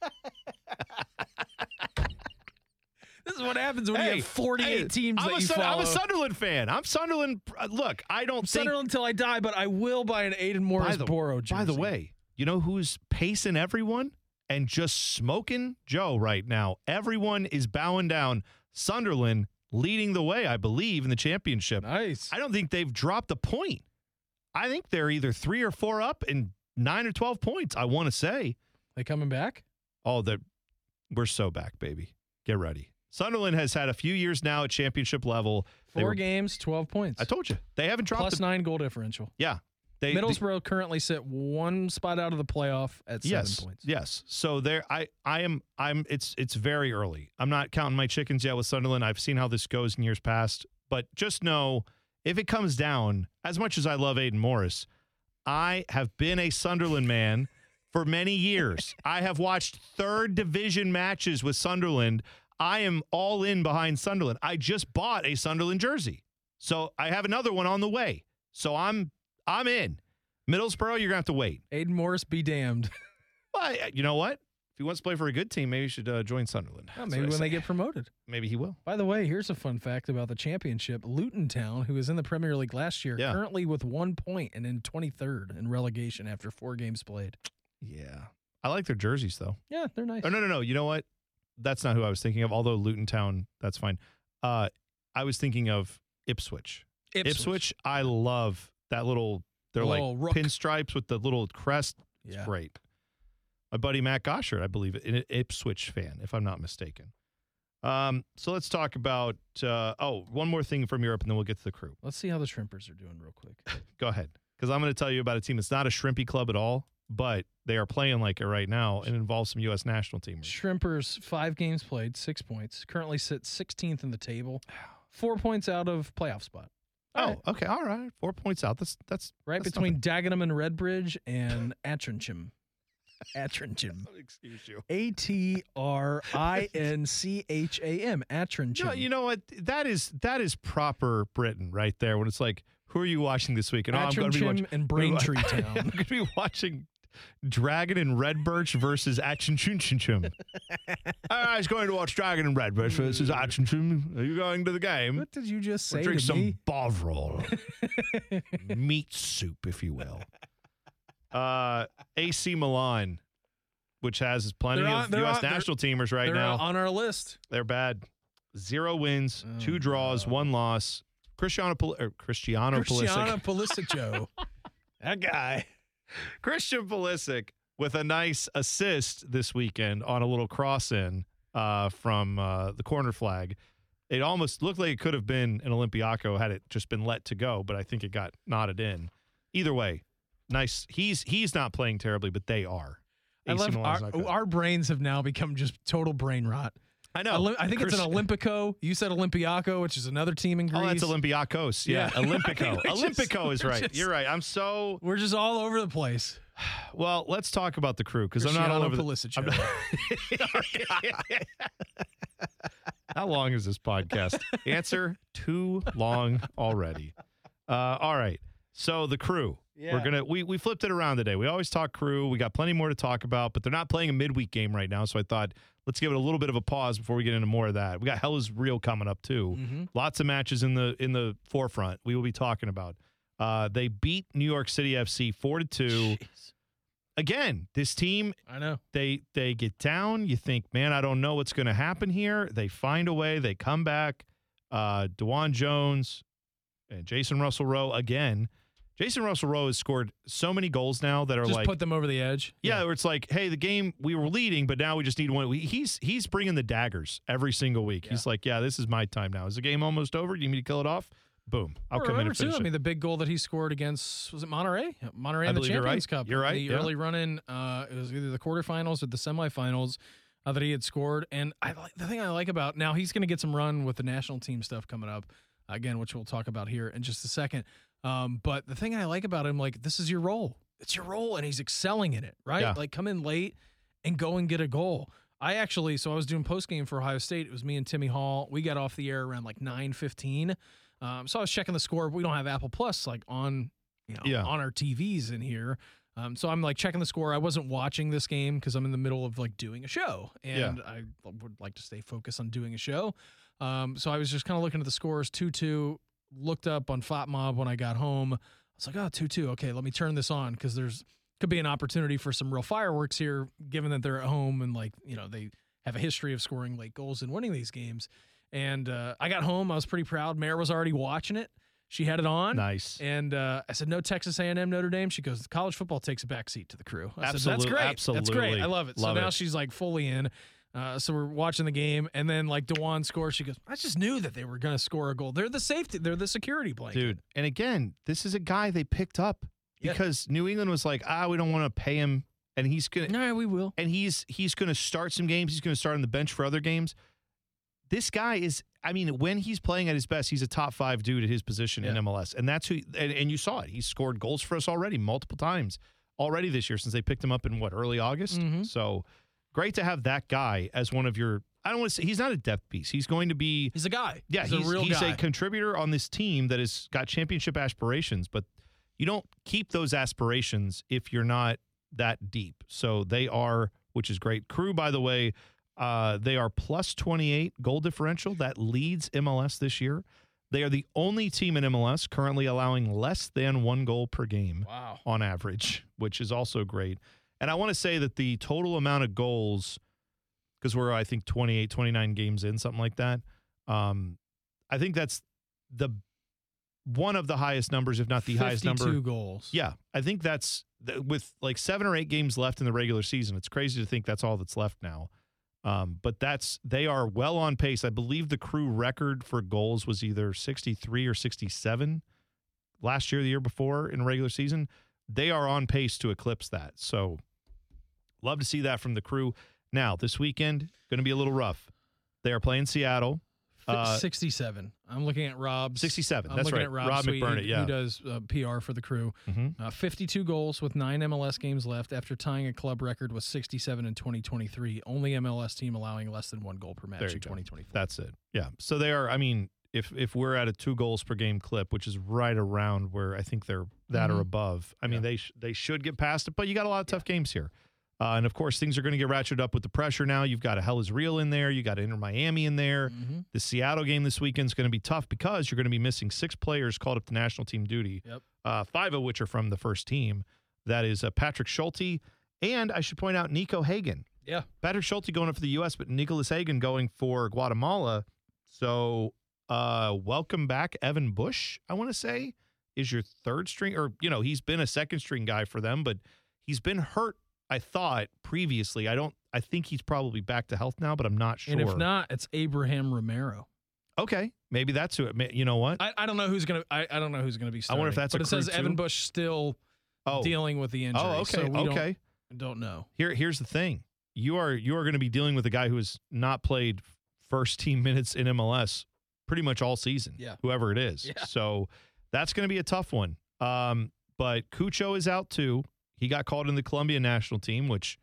This is what happens when you have 48 teams that you follow. I'm a Sunderland fan. I'm Sunderland. Look, I don't think Sunderland until I die, but I will buy an Aidan Morris Borough jersey. By the way, you know who's pacing everyone and just smoking Joe right now? Everyone is bowing down. Sunderland leading the way, I believe, in the championship. Nice. I don't think they've dropped a point. I think they're either 3 or 4 up and 9 or 12 points, I want to say. They coming back? Oh, we're so back, baby. Get ready. Sunderland has had a few years now at championship level. 4 games, 12 points. I told you. They haven't dropped plus 9 goal differential. Yeah. Middlesbrough currently sit 1 spot out of the playoff at 7 points. Yes. So it's very early. I'm not counting my chickens yet with Sunderland. I've seen how this goes in years past. But just know, if it comes down, as much as I love Aidan Morris, I have been a Sunderland man for many years. I have watched 3rd division matches with Sunderland. I am all in behind Sunderland. I just bought a Sunderland jersey. So I have another one on the way. So I'm in. Middlesbrough, you're going to have to wait. Aidan Morris be damned. Well, you know what? If he wants to play for a good team, maybe he should join Sunderland. Oh, maybe when they get promoted. Maybe he will. By the way, here's a fun fact about the championship. Luton Town, who was in the Premier League last year, currently with 1 point and in 23rd in relegation after 4 games played. Yeah. I like their jerseys, though. Yeah, they're nice. Oh, no. You know what? That's not who I was thinking of, although Luton Town, that's fine. I was thinking of Ipswich. Ipswich, I love that little, they're like rook. Pinstripes with the little crest. It's Yeah. great. My buddy Matt Goshard, I believe, an Ipswich fan, if I'm not mistaken. So let's talk about, one more thing from Europe, and then we'll get to the crew. Let's see how the Shrimpers are doing real quick. Go ahead, because I'm going to tell you about a team that's not a shrimpy club at all, but they are playing like it right now and involves some U.S. national teamers. Shrimpers, 5 games played, 6 points. Currently sit 16th in the table. 4 points out of playoff spot. Okay. All right. 4 points out. That's right that's between Dagenham and Redbridge and Attrincham. Excuse you. Attrincham. Attrincham. No, you know what? That is proper Britain right there. When it's like, who are you watching this week? And I'm going to be watching and Braintree Town. I'm going to be watching Dragon and Redbirch versus Attrincham. I was going to watch Dragon and Redbirch versus Attrincham. Are you going to the game? What did you just say? Drink to some me? bovril, meat soup, if you will. AC Milan, which has plenty of U.S. national teamers right now. They're on our list. They're bad. 0 wins, 2 draws, 1 loss. Cristiano Pulisic, Joe. That guy. Christian Pulisic with a nice assist this weekend on a little cross-in from the corner flag. It almost looked like it could have been an Olympiaco had it just been let to go, but I think it got knotted in. Either way, nice. He's not playing terribly, but they are. I love our brains have now become just total brain rot. I know. I think it's an Olympico. You said Olympiaco, which is another team in Greece. Oh, that's Olympiakos. Yeah. Olympico. Olympico is right. You're right. We're just all over the place. Well, let's talk about the crew because I'm not all over Pulisic. How long is this podcast? Answer: too long already. All right. So the crew. Yeah. We flipped it around today. We always talk crew. We got plenty more to talk about, but they're not playing a midweek game right now. So I thought let's give it a little bit of a pause before we get into more of that. We got Hell is Real coming up too. Mm-hmm. Lots of matches in the forefront. We will be talking about. They beat New York City FC 4-2. Again, this team. I know they get down. You think, man, I don't know what's going to happen here. They find a way. They come back. DeJuan Jones and Jason Russell-Rowe again. Jason Russell-Rowe has scored so many goals now that are just put them over the edge. Yeah, where it's like, hey, the game, we were leading, but now we just need one. He's bringing the daggers every single week. Yeah. He's like, yeah, this is my time now. Is the game almost over? Do you need me to kill it off? Boom. I'll come in and finish it. I mean, the big goal that he scored against, was it Monterey? Monterey in the Champions Cup. You're right. The early run-in, it was either the quarterfinals or the semifinals that he had scored. And the thing I like about, now he's going to get some run with the national team stuff coming up, again, which we'll talk about here in just a second. But the thing I like about him, like, this is your role. It's your role, and he's excelling in it, right? Yeah. Like, come in late and go and get a goal. I was doing postgame for Ohio State. It was me and Timmy Hall. We got off the air around like 9:15. So I was checking the score. We don't have Apple Plus like on our TVs in here. So I'm like checking the score. I wasn't watching this game because I'm in the middle of like doing a show, and I would like to stay focused on doing a show. So I was just kind of looking at the scores, 2-2. Looked up on FOTMob when I got home. I was like, 2-2. Okay, let me turn this on because could be an opportunity for some real fireworks here, given that they're at home and they have a history of scoring late goals and winning these games. And I got home. I was pretty proud. Mare was already watching it. She had it on. Nice. And I said, no Texas A&M, Notre Dame. She goes, college football takes a backseat to the crew. I said, that's great. Absolutely. That's great. I love it. So now she's like fully in. So we're watching the game, and then like DeJuan scores. She goes, I just knew that they were going to score a goal. They're the safety. They're the security blanket. Dude, and again, this is a guy they picked up because New England was like, we don't want to pay him. And he's going to. No, we will. And he's going to start some games. He's going to start on the bench for other games. This guy is, when he's playing at his best, he's a top 5 dude at his position in MLS. And that's who, and you saw it. He's scored goals for us already multiple times already this year since they picked him up in early August. Mm-hmm. So great to have that guy as one of your, I don't want to say, he's not a depth piece. He's going to be. He's a guy. Yeah, he's a real guy. He's a contributor on this team that has got championship aspirations, but you don't keep those aspirations if you're not that deep. So they are which is great. Crew, by the way, they are plus 28 goal differential. That leads MLS this year. They are the only team in MLS currently allowing less than 1 goal per game on average, which is also great. And I want to say that the total amount of goals, because we're, I think, 28, 29 games in, something like that, I think that's one of the highest numbers, if not the highest number. 52 goals. Yeah, I think that's, with like 7 or 8 games left in the regular season, it's crazy to think that's all that's left now. But they are well on pace. I believe the Crew record for goals was either 63 or 67 last year, the year before in regular season. They are on pace to eclipse that. So love to see that from the Crew. Now, this weekend, going to be a little rough. They are playing Seattle. 67. I'm looking at Rob. 67. I'm That's looking right. At Rob McBurnett, yeah. Who does PR for the Crew. 52 goals with 9 MLS games left after tying a club record with 67 in 2023. Only MLS team allowing less than 1 goal per match in 2024. That's it. Yeah. So they are, I mean, if we're at a 2 goals per game clip, which is right around where I think they're that or above, I mean, they should get past it, but you got a lot of tough games here. And, of course, things are going to get ratcheted up with the pressure now. You've got a Hell is Real in there. You got Inter Miami in there. The Seattle game this weekend is going to be tough because you're going to be missing 6 players called up to national team duty, 5 of which are from the first team. That is Patrick Schulte, and I should point out Nico Hagen. Yeah. Patrick Schulte going up for the U.S., but Nicholas Hagen going for Guatemala. So welcome back, Evan Bush, I want to say, is your third string. Or, he's been a second string guy for them, but he's been hurt, I thought, previously. I think he's probably back to health now, but I'm not sure. And if not, it's Abraham Romero. Okay, maybe that's who. You know what? I don't know who's gonna. I don't know who's gonna be starting. I wonder if that's. But it says Evan Bush still dealing with the injury. Oh, okay. So okay. Don't know. Here's the thing. You are going to be dealing with a guy who has not played first team minutes in MLS pretty much all season. Yeah. Whoever it is. Yeah. So that's going to be a tough one. But Cucho is out too. He got called in the Colombian national team, which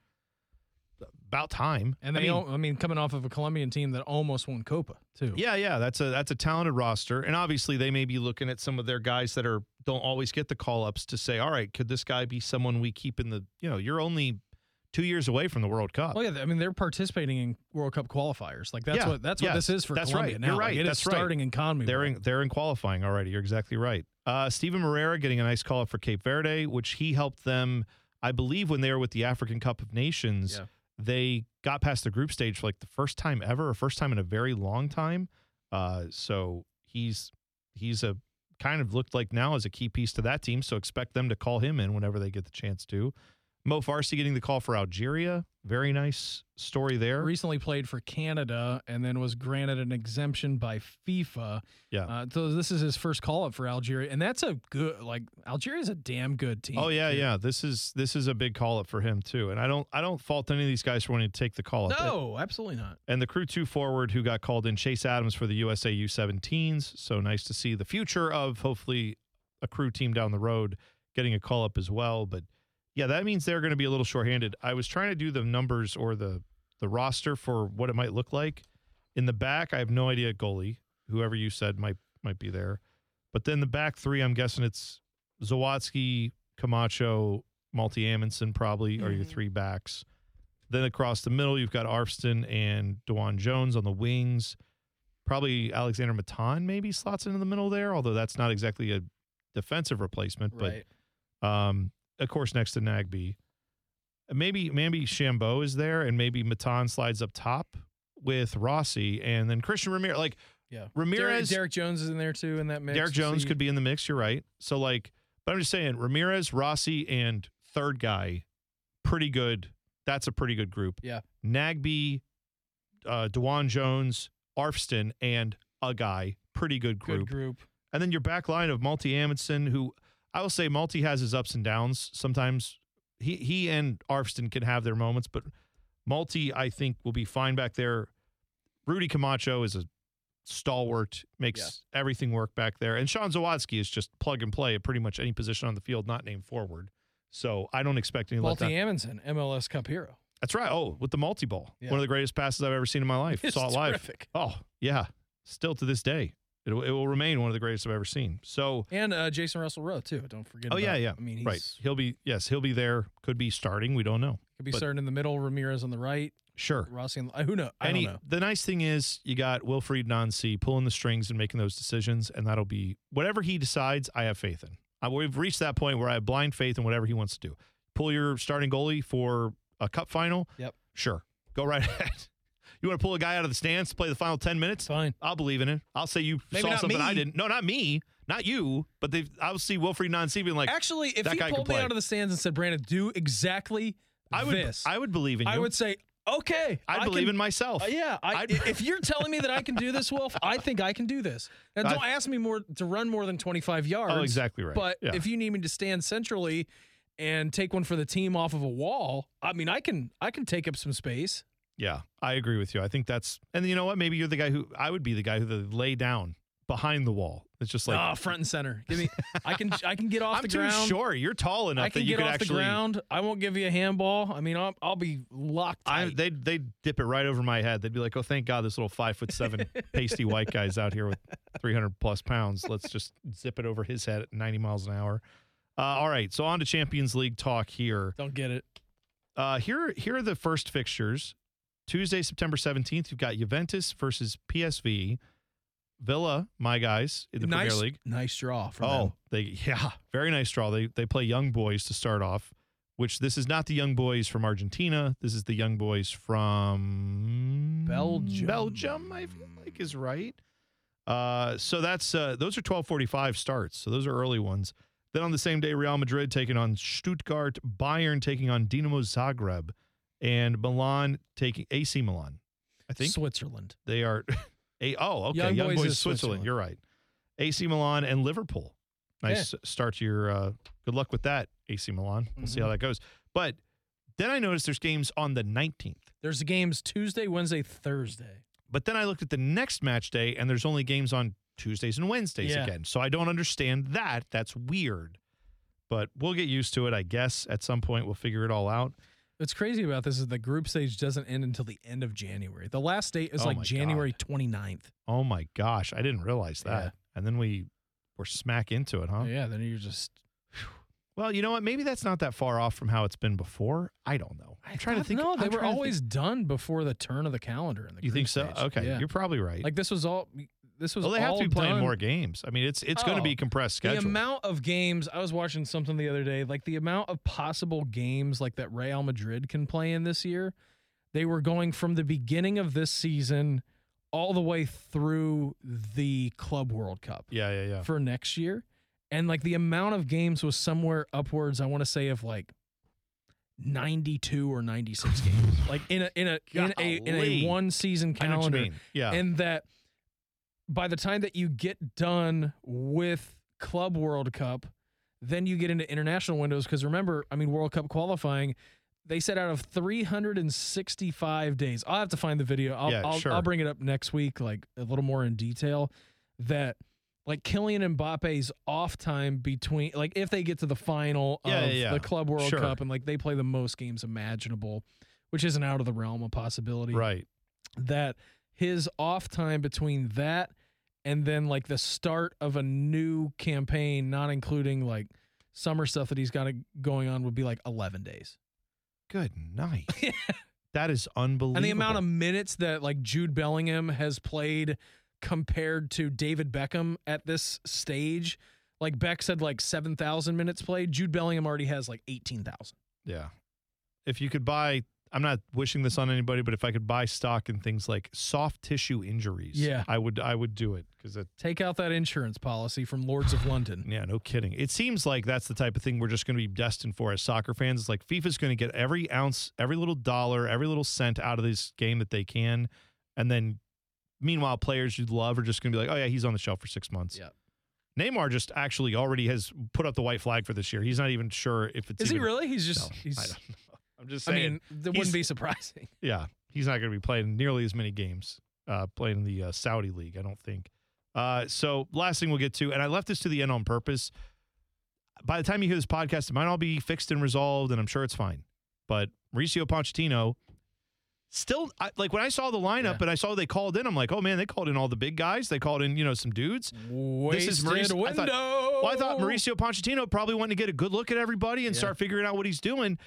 about time. And coming off of a Colombian team that almost won Copa too. Yeah. That's a talented roster. And obviously they may be looking at some of their guys that don't always get the call-ups to say, all right, could this guy be someone we keep in the, you're only 2 years away from the World Cup. Well, yeah, I mean, they're participating in World Cup qualifiers. Like that's what this is for Colombia now. You're right. Like, it is starting in CONMEBOL. They're in qualifying already. You're exactly right. Steven Moreira getting a nice call up for Cape Verde, which he helped them, I believe, when they were with the African Cup of Nations. Yeah. They got past the group stage for like the first time ever, or first time in a very long time. So he's a kind of looked like now as a key piece to that team. So expect them to call him in whenever they get the chance to. Mo Farsi getting the call for Algeria. Very nice story there. Recently played for Canada and then was granted an exemption by FIFA. Yeah. So this is his first call up for Algeria, and that's a good. Algeria's a damn good team. Oh yeah, yeah. This is a big call up for him too. And I don't fault any of these guys for wanting to take the call up. No, absolutely not. And the Crew 2 forward who got called in, Chase Adams for the USA U17s. So nice to see the future of hopefully a Crew team down the road getting a call up as well. But yeah, that means they're going to be a little shorthanded. I was trying to do the numbers or the roster for what it might look like. In the back, I have no idea goalie. Whoever you said might be there. But then the back three, I'm guessing it's Zawadzki, Camacho, Malty Amundsen probably are your 3 backs. Then across the middle, you've got Arfston and DeJuan Jones on the wings. Probably Alexander Matan maybe slots into the middle there, although that's not exactly a defensive replacement. Right. But of course, next to Nagbe. Maybe Chambeau is there, and maybe Matan slides up top with Rossi, and then Christian Ramirez. Ramirez. Derek Jones is in there too in that mix. Derek Jones could be in the mix. You're right. So but I'm just saying, Ramirez, Rossi, and third guy, pretty good. That's a pretty good group. Yeah. Nagbe, DeJuan Jones, Arfston, and a guy, pretty good group. Good group. And then your back line of Malty Amundsen, who I will say Malty has his ups and downs. Sometimes he and Arfston can have their moments, but Malty, I think, will be fine back there. Rudy Camacho is a stalwart, makes everything work back there. And Sean Zawadzki is just plug and play at pretty much any position on the field, not named forward. So I don't expect any Malty Amundsen, MLS Cup hero. That's right. Oh, with the multi-ball. Yeah. One of the greatest passes I've ever seen in my life. It's Saw it live. Terrific. Oh, yeah. Still to this day. It will remain one of the greatest I've ever seen. So and Jason Russell Rowe too. Don't forget. Yeah. I mean, right. He'll be there. Could be starting. We don't know. Could be starting in the middle, Ramirez on the right. Sure. Rossi on who knows? I don't know. The nice thing is you got Wilfried Nancy pulling the strings and making those decisions, and that'll be whatever he decides, I have faith in. We've reached that point where I have blind faith in whatever he wants to do. Pull your starting goalie for a cup final? Yep. Sure. Go right ahead. You want to pull a guy out of the stands to play the final 10 minutes? Fine. I'll believe in it. I'll say you saw something I didn't. No, not me. Not you. But I'll see Wilfried Nancy being like, actually, if he pulled me out of the stands and said, Brandon, do exactly this. I would believe in you. I would say, okay. I believe in myself. If you're telling me that I can do this, Wolf, I think I can do this. Now, don't ask me to run more than 25 yards. Oh, exactly right. But if you need me to stand centrally and take one for the team off of a wall, I mean, I can take up some space. Yeah, I agree with you. I think and you know what? Maybe you're the guy I would be the guy who they lay down behind the wall. It's just like front and center. Give me. I can get off the ground. I'm too short. You're tall enough that you could actually. I can get off the ground. I won't give you a handball. I mean, I'll be locked tight. They dip it right over my head. They'd be like, "Oh, thank God, this little 5'7" pasty white guy's out here with 300+ pounds. Let's just zip it over his head at 90 miles an hour." All right, so on to Champions League talk here. Don't get it. Here are the first fixtures. Tuesday, September 17th, you've got Juventus versus PSV. Villa, my guys, in the Premier League. Nice draw for them. Very nice draw. They play Young Boys to start off, which this is not the Young Boys from Argentina. This is the Young Boys from Belgium. Belgium, I feel like is right. So that's those are 12:45 starts. So those are early ones. Then on the same day, Real Madrid taking on Stuttgart, Bayern taking on Dinamo Zagreb, and Milan taking AC Milan. I think Switzerland. They are. Okay. Young Boys Switzerland. You're right. AC Milan and Liverpool. Nice start to your. Good luck with that, AC Milan. We'll see how that goes. But then I noticed there's games on the 19th. There's games Tuesday, Wednesday, Thursday. But then I looked at the next match day, and there's only games on Tuesdays and Wednesdays again. So I don't understand that. That's weird. But we'll get used to it, I guess. At some point, we'll figure it all out. What's crazy about this is the group stage doesn't end until the end of January. The last date is January 29th. Oh, my gosh. I didn't realize that. Yeah. And then we're smack into it, huh? Yeah, then you're just... Well, you know what? Maybe that's not that far off from how it's been before. I don't know. I'm trying to think. No, they were always done before the turn of the calendar. In the you think so? stage. Okay, you're probably right. Like this was all... Well, they have to be playing more games. I mean, it's going to be compressed schedule. The amount of games, I was watching something the other day, like the amount of possible games like that Real Madrid can play in this year, they were going from the beginning of this season all the way through the Club World Cup. Yeah. For next year. And like the amount of games was somewhere upwards, I want to say, of like 92 or 96 games. Like in a one season calendar. Yeah. And that by the time that you get done with Club World Cup, then you get into international windows. Because remember, I mean, World Cup qualifying, they said out of 365 days. I'll have to find the video. I'll bring it up next week, like a little more in detail. That like Kylian Mbappe's off time between, like if they get to the final of the Club World Cup and like they play the most games imaginable, which isn't out of the realm of possibility. Right. That his off time between that and then like the start of a new campaign, not including like summer stuff that he's got going on, would be like 11 days. Good night. That is unbelievable. And the amount of minutes that like Jude Bellingham has played compared to David Beckham at this stage, like Beck said, like 7,000 minutes played. Jude Bellingham already has like 18,000. Yeah. If you could buy, I'm not wishing this on anybody, but if I could buy stock in things like soft tissue injuries, I would do it because take out that insurance policy from Lords of London. Yeah, no kidding. It seems like that's the type of thing we're just going to be destined for as soccer fans. It's like FIFA's going to get every ounce, every little dollar, every little cent out of this game that they can, and then meanwhile, players you love are just going to be like, oh yeah, he's on the shelf for 6 months. Yeah. Neymar just actually already has put up the white flag for this year. He's not even sure if it's. Is he really? He's just. No, I don't know. I'm just saying. I mean, that wouldn't be surprising. Yeah, he's not going to be playing nearly as many games playing in the Saudi League, I don't think. So last thing we'll get to, and I left this to the end on purpose. By the time you hear this podcast, it might all be fixed and resolved, and I'm sure it's fine. But Mauricio Pochettino, still, like when I saw the lineup and I saw they called in, I'm like, oh man, they called in all the big guys. They called in, some dudes. This is Mauricio. I thought Mauricio Pochettino probably wanted to get a good look at everybody and start figuring out what he's doing.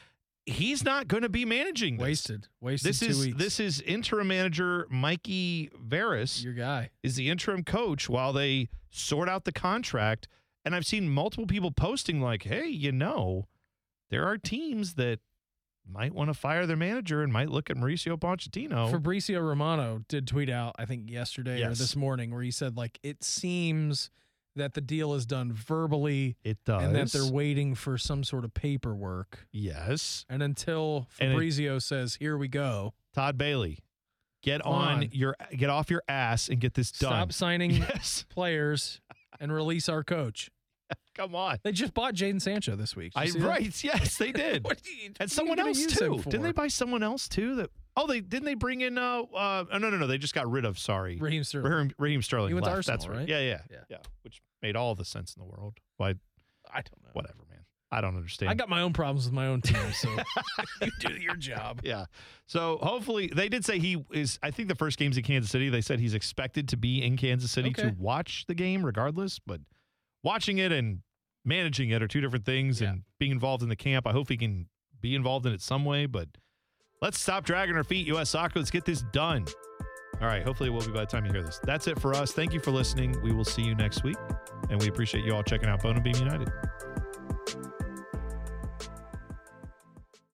he's not going to be managing this. Wasted 2 weeks. This is interim manager Mikey Veras. Your guy is the interim coach while they sort out the contract. And I've seen multiple people posting like, hey, there are teams that might want to fire their manager and might look at Mauricio Pochettino. Fabrizio Romano did tweet out, I think yesterday or this morning, where he said, like, it seems that the deal is done verbally. It does. And that they're waiting for some sort of paperwork. Yes. And until Fabrizio says, here we go. Todd Bailey, get off your ass and get this done. Stop signing players and release our coach. Come on. They just bought Jadon Sancho this week. Right. Yes, they did. And someone else too. Didn't they buy someone else too? Didn't they bring in no. They just got rid of, Raheem Sterling. Raheem Sterling. He went to left. Arsenal, That's right. Yeah. Which made all the sense in the world. Why? I don't know. Whatever, man. I don't understand. I got my own problems with my own team, so you do your job. Yeah. So hopefully they did say he is, I think the first game's in Kansas City. They said he's expected to be in Kansas City to watch the game regardless, but watching it and managing it are two different things, and being involved in the camp, I hope he can be involved in it some way, but let's stop dragging our feet, U.S. Soccer. Let's get this done. All right, hopefully it will be by the time you hear this. That's it for us. Thank you for listening. We will see you next week, and we appreciate you all checking out Bone and Beam United.